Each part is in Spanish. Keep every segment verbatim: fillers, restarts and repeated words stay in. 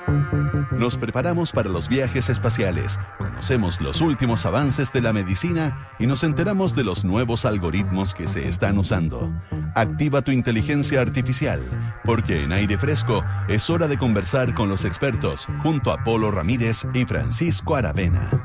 Nos preparamos para los viajes espaciales, conocemos los últimos avances de la medicina y nos enteramos de los nuevos algoritmos que se están usando. Activa tu inteligencia artificial, porque en Aire Fresco es hora de conversar con los expertos junto a Polo Ramírez y Francisco Aravena.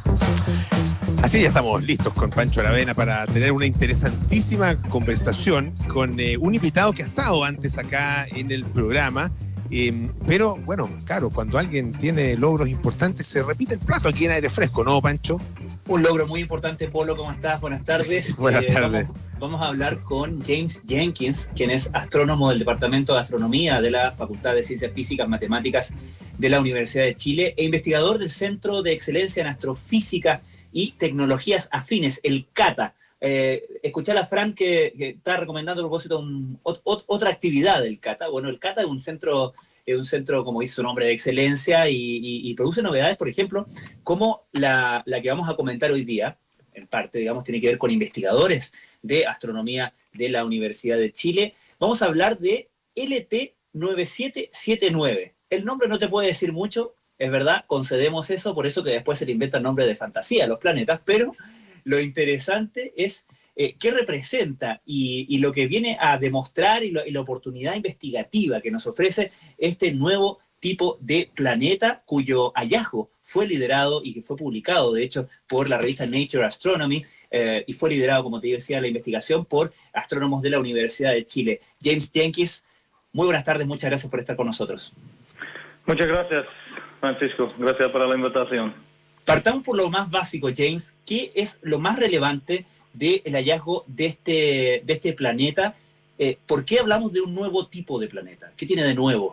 Así ya estamos listos con Pancho Aravena para tener una interesantísima conversación con eh, un invitado que ha estado antes acá en el programa. Eh, pero bueno, claro, cuando alguien tiene logros importantes se repite el plato aquí en Aire Fresco, ¿no, Pancho? Un logro muy importante, Polo, ¿cómo estás? Buenas tardes. Buenas eh, tardes. Vamos, vamos a hablar con James Jenkins, quien es astrónomo del Departamento de Astronomía de la Facultad de Ciencias Físicas Matemáticas de la Universidad de Chile e investigador del Centro de Excelencia en Astrofísica y Tecnologías Afines, el CATA. Eh, escuchar a Fran que, que está recomendando a propósito un, ot, ot, otra actividad del CATA. Bueno, el CATA es un centro, es un centro, como dice su nombre, de excelencia y, y, y produce novedades, por ejemplo, como la, la que vamos a comentar hoy día, en parte, digamos, tiene que ver con investigadores de astronomía de la Universidad de Chile. Vamos a hablar de L T nueve siete siete nueve. El nombre no te puede decir mucho, es verdad, concedemos eso, por eso que después se le inventan nombres de fantasía a los planetas, pero lo interesante es eh, qué representa y, y lo que viene a demostrar y, lo, y la oportunidad investigativa que nos ofrece este nuevo tipo de planeta cuyo hallazgo fue liderado y que fue publicado, de hecho, por la revista Nature Astronomy eh, y fue liderado, como te decía, la investigación por astrónomos de la Universidad de Chile. James Jenkins, muy buenas tardes, muchas gracias por estar con nosotros. Muchas gracias, Francisco. Gracias por la invitación. Partamos por lo más básico, James. ¿Qué es lo más relevante del hallazgo de este, de este planeta? Eh, ¿Por qué hablamos de un nuevo tipo de planeta? ¿Qué tiene de nuevo?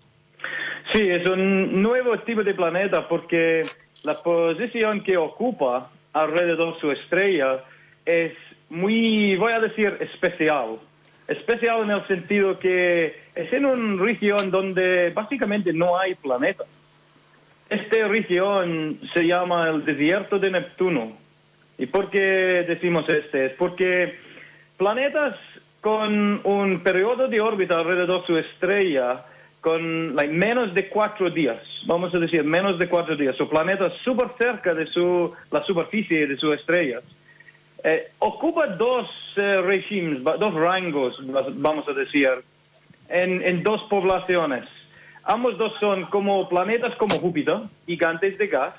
Sí, es un nuevo tipo de planeta porque la posición que ocupa alrededor de su estrella es muy, voy a decir, especial. Especial en el sentido que es en una región donde básicamente no hay planetas. Esta región se llama el desierto de Neptuno. ¿Y por qué decimos este? Es porque planetas con un periodo de órbita alrededor de su estrella con like, menos de cuatro días, vamos a decir menos de cuatro días, o planetas súper cerca de su, la superficie de su estrella, eh, ocupa dos eh, regímenes, dos rangos, vamos a decir, en, en dos poblaciones. Ambos dos son como planetas como Júpiter, gigantes de gas,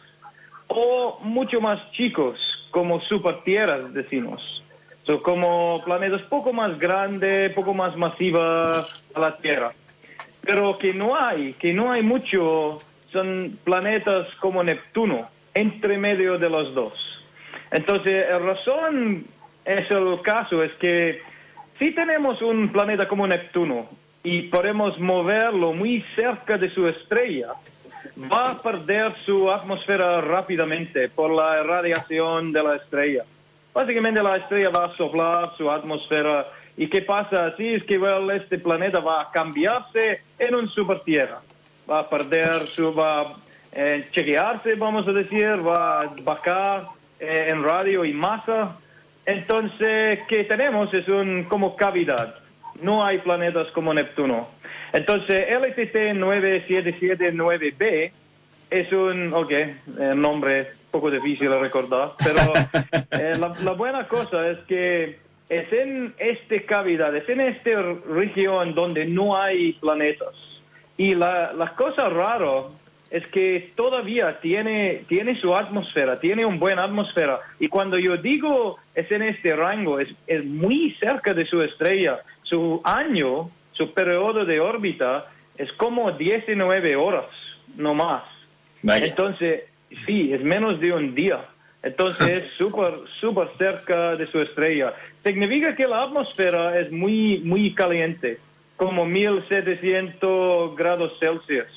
o mucho más chicos, como supertierras, decimos. Son como planetas poco más grandes, poco más masivas a la Tierra. Pero que no hay, que no hay mucho, son planetas como Neptuno, entre medio de los dos. Entonces, la razón es el caso, es que si tenemos un planeta como Neptuno, y podemos moverlo muy cerca de su estrella, va a perder su atmósfera rápidamente por la radiación de la estrella. Básicamente la estrella va a soplar su atmósfera. ¿Y qué pasa así? Es que well, este planeta va a cambiarse en un supertierra. Va a perder su... va a eh, chequearse, vamos a decir, va a bajar eh, en radio y masa. Entonces, ¿qué tenemos? Es un como cavidad. No hay planetas como Neptuno. Entonces, L T nueve siete siete nueve b es un, ok, el nombre es un poco difícil de recordar, pero eh, la, la buena cosa es que es en esta cavidad, es en esta región donde no hay planetas. Y la, la cosa rara es que todavía tiene, tiene su atmósfera, tiene una buena atmósfera. Y cuando yo digo es en este rango, es, es muy cerca de su estrella. Su año, su periodo de órbita es como diecinueve horas, no más. Vaya. Entonces, sí, es menos de un día. Entonces es súper, súper cerca de su estrella. Significa que la atmósfera es muy, muy caliente, como mil setecientos grados Celsius.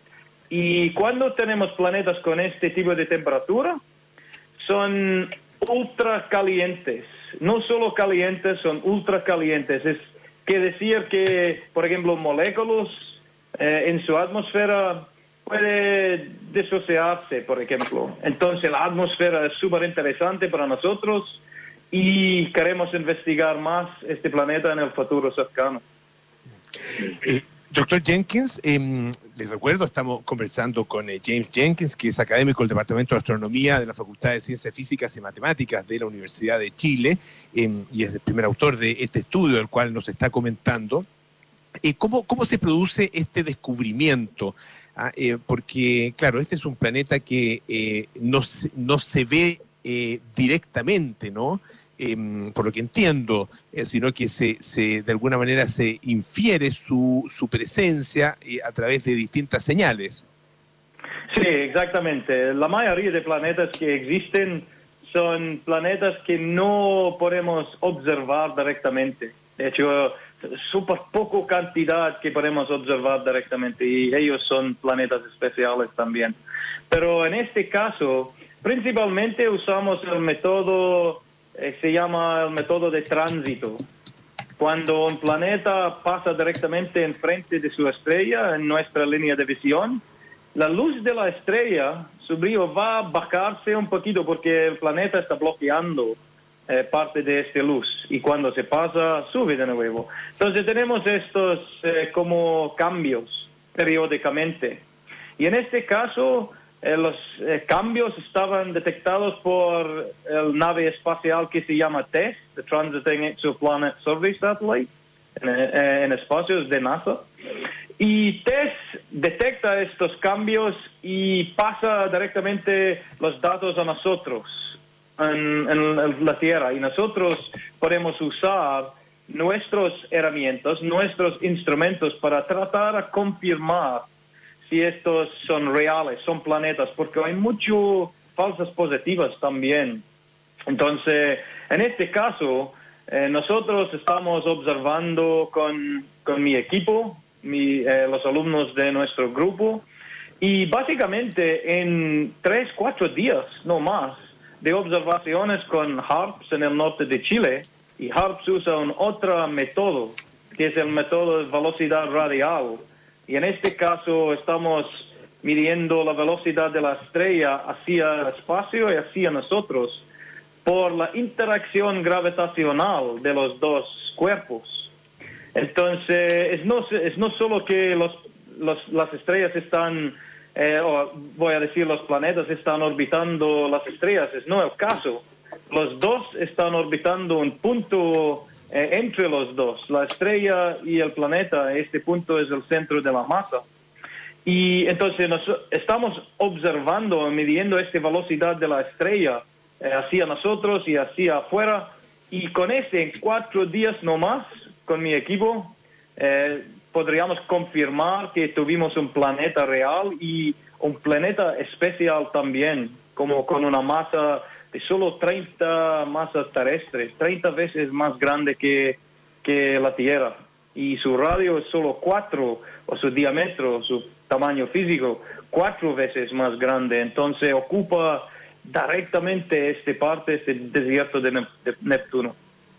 Y cuando tenemos planetas con este tipo de temperatura, son ultra calientes. No solo calientes, son ultra calientes. Es que decir que, por ejemplo, moléculas eh, en su atmósfera puede disociarse, por ejemplo. Entonces la atmósfera es súper interesante para nosotros y queremos investigar más este planeta en el futuro cercano. Eh, Doctor Jenkins, eh, les recuerdo, estamos conversando con eh, James Jenkins, que es académico del Departamento de Astronomía de la Facultad de Ciencias Físicas y Matemáticas de la Universidad de Chile, eh, y es el primer autor de este estudio del cual nos está comentando. Eh, ¿cómo, ¿Cómo se produce este descubrimiento? Ah, eh, porque, claro, este es un planeta que eh, no, se, no se ve eh, directamente, ¿no? Eh, por lo que entiendo, eh, sino que se, se de alguna manera se infiere su, su presencia eh, a través de distintas señales. Sí, exactamente. La mayoría de planetas que existen son planetas que no podemos observar directamente. De hecho, súper poco cantidad que podemos observar directamente, y ellos son planetas especiales también. Pero en este caso, principalmente usamos el método, eh, se llama el método de tránsito. Cuando un planeta pasa directamente enfrente de su estrella en nuestra línea de visión, la luz de la estrella, su brillo va a bajarse un poquito porque el planeta está bloqueando eh, parte de esta luz, y cuando se pasa sube de nuevo. Entonces tenemos estos eh, como cambios periódicamente, y en este caso eh, los eh, cambios estaban detectados por el nave espacial que se llama TESS, the Transiting Exoplanet Survey Satellite, en, eh, en espacios de NASA. Y TESS detecta estos cambios y pasa directamente los datos a nosotros en, en la Tierra, y nosotros podemos usar nuestras herramientas, nuestros instrumentos para tratar de confirmar si estos son reales, son planetas, porque hay muchas falsas positivas también. Entonces, en este caso, eh, nosotros estamos observando con, con mi equipo, mi, eh, los alumnos de nuestro grupo, y básicamente en tres, cuatro días, no más, de observaciones con HARPS en el norte de Chile, y HARPS usa un otro método, que es el método de velocidad radial, y en este caso estamos midiendo la velocidad de la estrella hacia el espacio y hacia nosotros por la interacción gravitacional de los dos cuerpos. Entonces, es no, es no solo que los, los, las estrellas están, eh, o voy a decir los planetas están orbitando las estrellas, es no el caso. Los dos están orbitando un punto eh, entre los dos, la estrella y el planeta. Este punto es el centro de la masa. Y entonces nos, estamos observando, midiendo esta velocidad de la estrella eh, hacia nosotros y hacia afuera. Y con este, en cuatro días no más, con mi equipo, eh, podríamos confirmar que tuvimos un planeta real y un planeta especial también, como con una masa de solo treinta masas terrestres, treinta veces más grande que, que la Tierra. Y su radio es solo cuatro, o su diámetro, su tamaño físico, cuatro veces más grande. Entonces ocupa directamente esta parte, este desierto de, Nep de Neptuno.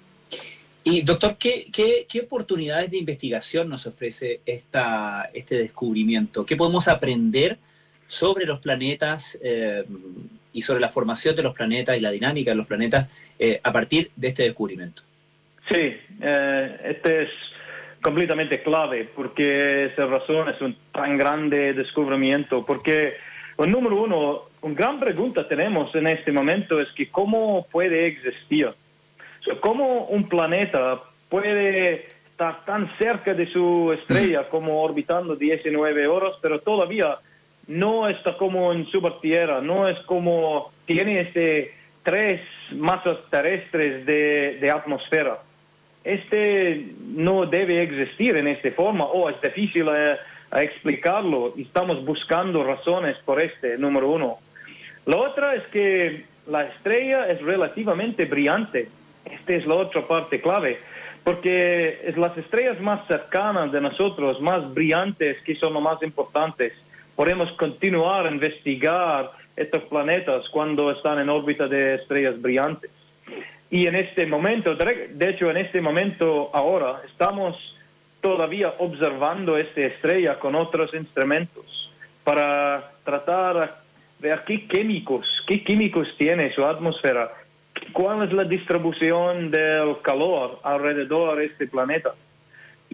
Y doctor, ¿qué, qué, ¿qué oportunidades de investigación nos ofrece esta, este descubrimiento? ¿Qué podemos aprender sobre los planetas eh, y sobre la formación de los planetas y la dinámica de los planetas eh, a partir de este descubrimiento? Sí, eh, este es completamente clave, porque esa razón es un tan grande descubrimiento, porque, el número uno, una gran pregunta tenemos en este momento es que ¿cómo puede existir? ¿Cómo un planeta puede estar tan cerca de su estrella como orbitando diecinueve horas, pero todavía no está como en supertierra, no es como tiene este tres masas terrestres de, de atmósfera? Este no debe existir en esta forma, o es difícil eh, a explicarlo, y estamos buscando razones por este, número uno. La otra es que la estrella es relativamente brillante. Esta es la otra parte clave, porque es las estrellas más cercanas de nosotros, más brillantes, que son las más importantes. Podemos continuar a investigar estos planetas cuando están en órbita de estrellas brillantes. Y en este momento, de hecho en este momento ahora, estamos todavía observando esta estrella con otros instrumentos para tratar de ver qué químicos, qué químicos tiene su atmósfera, cuál es la distribución del calor alrededor de este planeta.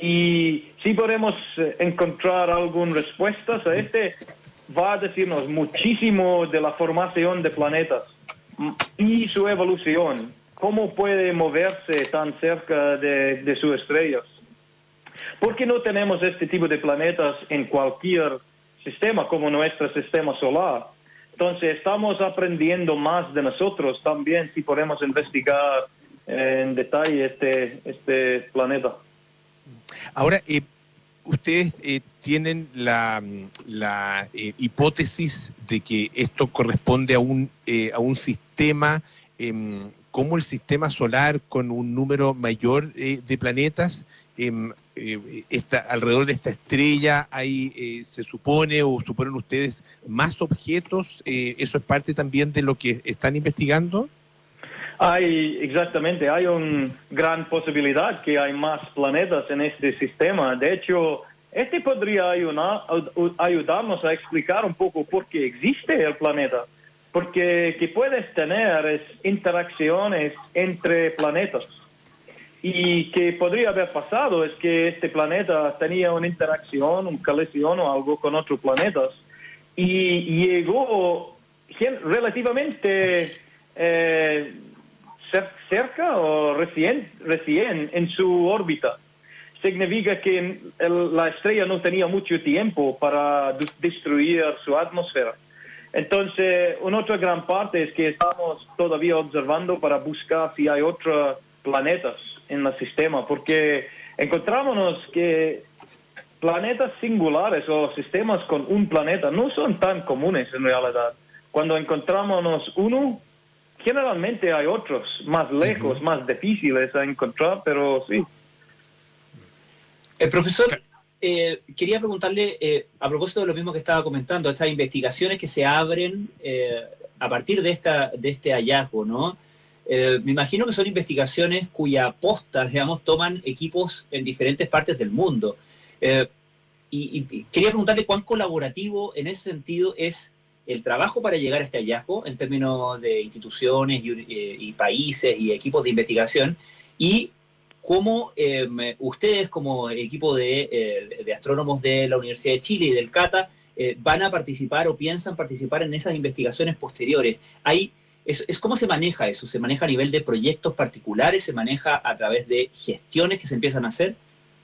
Y si podemos encontrar algunas respuestas a este, va a decirnos muchísimo de la formación de planetas y su evolución, cómo puede moverse tan cerca de, de sus estrellas. ¿Por qué no tenemos este tipo de planetas en cualquier sistema como nuestro sistema solar? Entonces estamos aprendiendo más de nosotros también si podemos investigar en detalle este, este planeta. Ahora, eh, ustedes eh, tienen la, la eh, hipótesis de que esto corresponde a un, eh, a un sistema eh, como el sistema solar con un número mayor eh, de planetas. Eh, eh, esta, alrededor de esta estrella hay, eh, se supone o suponen ustedes más objetos. Eh, ¿Eso es parte también de lo que están investigando? Hay, exactamente, hay una gran posibilidad que hay más planetas en este sistema. De hecho, este podría ayudar, ayudarnos a explicar un poco por qué existe el planeta. Porque que puedes tener es interacciones entre planetas. Y que podría haber pasado es que este planeta tenía una interacción, una colisión o algo con otros planetas. Y llegó relativamente eh, cerca o recién, recién en su órbita. Significa que el, la estrella no tenía mucho tiempo para destruir su atmósfera. Entonces, una otra gran parte es que estamos todavía observando para buscar si hay otros planetas en el sistema, porque encontramos que planetas singulares o sistemas con un planeta no son tan comunes en realidad. Cuando encontramos uno, generalmente hay otros más lejos, uh-huh. más difíciles a encontrar, pero sí. El profesor, eh, quería preguntarle, eh, a propósito de lo mismo que estaba comentando, estas investigaciones que se abren eh, a partir de, esta, de este hallazgo, ¿no? Eh, me imagino que son investigaciones cuya posta, digamos, toman equipos en diferentes partes del mundo. Eh, y, y quería preguntarle cuán colaborativo en ese sentido es el trabajo para llegar a este hallazgo en términos de instituciones y, eh, y países y equipos de investigación, y cómo eh, ustedes como equipo de, eh, de astrónomos de la Universidad de Chile y del CATA eh, van a participar o piensan participar en esas investigaciones posteriores. Hay Es, es ¿Cómo se maneja eso? ¿Se maneja a nivel de proyectos particulares? ¿Se maneja a través de gestiones que se empiezan a hacer?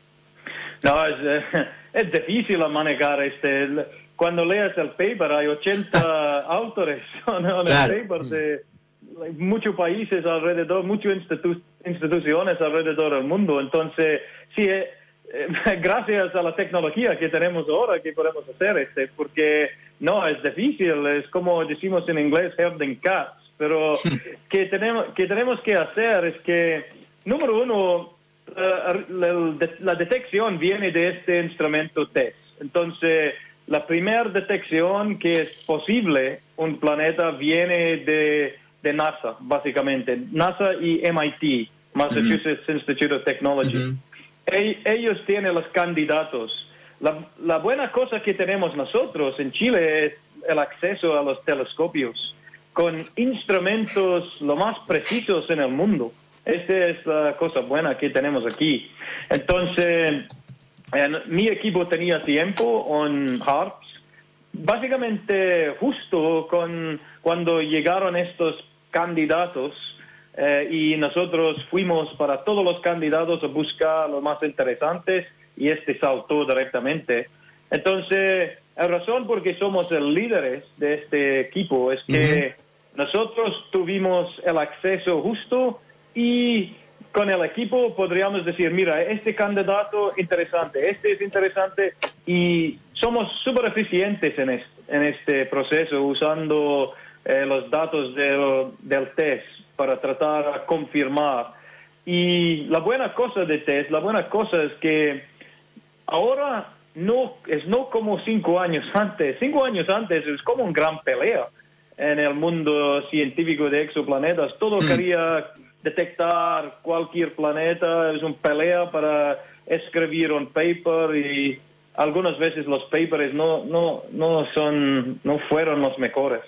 No, es, es difícil manejar este. Cuando lees el paper hay ochenta autores en el claro. paper de muchos países alrededor, muchas institu instituciones alrededor del mundo. Entonces, sí, eh, eh, gracias a la tecnología que tenemos ahora que podemos hacer este, porque no, es difícil, es como decimos en inglés, herding cats. Pero que tenemos, que tenemos que hacer es que, número uno, la, la, la detección viene de este instrumento TESS. Entonces, la primera detección que es posible un planeta viene de, de NASA, básicamente. NASA y M I T, Massachusetts uh-huh. Institute of Technology. Uh-huh. e ellos tienen los candidatos. La, la buena cosa que tenemos nosotros en Chile es el acceso a los telescopios con instrumentos lo más precisos en el mundo. Esta es la cosa buena que tenemos aquí. Entonces, en, mi equipo tenía tiempo en HARPS, básicamente justo con, cuando llegaron estos candidatos, eh, y nosotros fuimos para todos los candidatos a buscar los más interesantes, y este saltó directamente. Entonces, la razón por qué somos los líderes de este equipo es que uh-huh. nosotros tuvimos el acceso justo y con el equipo podríamos decir, mira, este candidato interesante, este es interesante, y somos súper eficientes en este, en este proceso usando eh, los datos del, del test para tratar de confirmar. Y la buena cosa de test, la buena cosa es que ahora no es no como cinco años antes. Cinco años antes es como una gran pelea en el mundo científico de exoplanetas. Todo sí. quería detectar cualquier planeta, es una pelea para escribir un paper, y algunas veces los papers no, no, no, son, no fueron los mejores.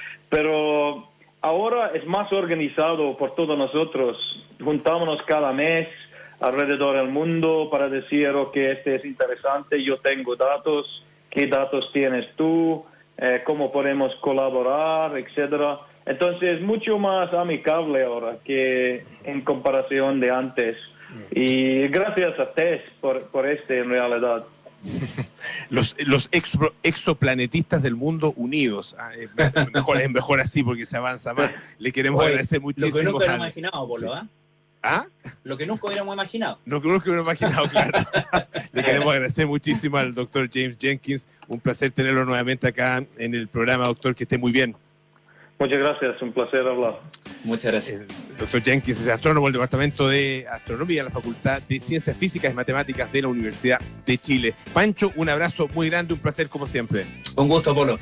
Pero ahora es más organizado por todos nosotros. Juntámonos cada mes, alrededor del mundo para decir, ok, este es interesante, yo tengo datos, qué datos tienes tú, eh, cómo podemos colaborar, etcétera. Entonces es mucho más amigable ahora que en comparación de antes. Y gracias a Tess por, por este en realidad. Los, los exo, exoplanetistas del mundo unidos. Ah, es, mejor, es mejor así porque se avanza más. Le queremos Oye, agradecer muchísimo. Lo que nunca hubiéramos imaginado, Polo, ¿ah? Sí. ¿Ah? Lo que nunca hubiéramos imaginado. Lo que nunca hubiéramos imaginado, claro. Le queremos agradecer muchísimo al doctor James Jenkins. Un placer tenerlo nuevamente acá en el programa, doctor. Que esté muy bien. Muchas gracias, un placer hablar. Muchas gracias. El doctor Jenkins es astrónomo del Departamento de Astronomía de la Facultad de Ciencias Físicas y Matemáticas de la Universidad de Chile. Pancho, un abrazo muy grande, un placer como siempre. Un gusto, Polo.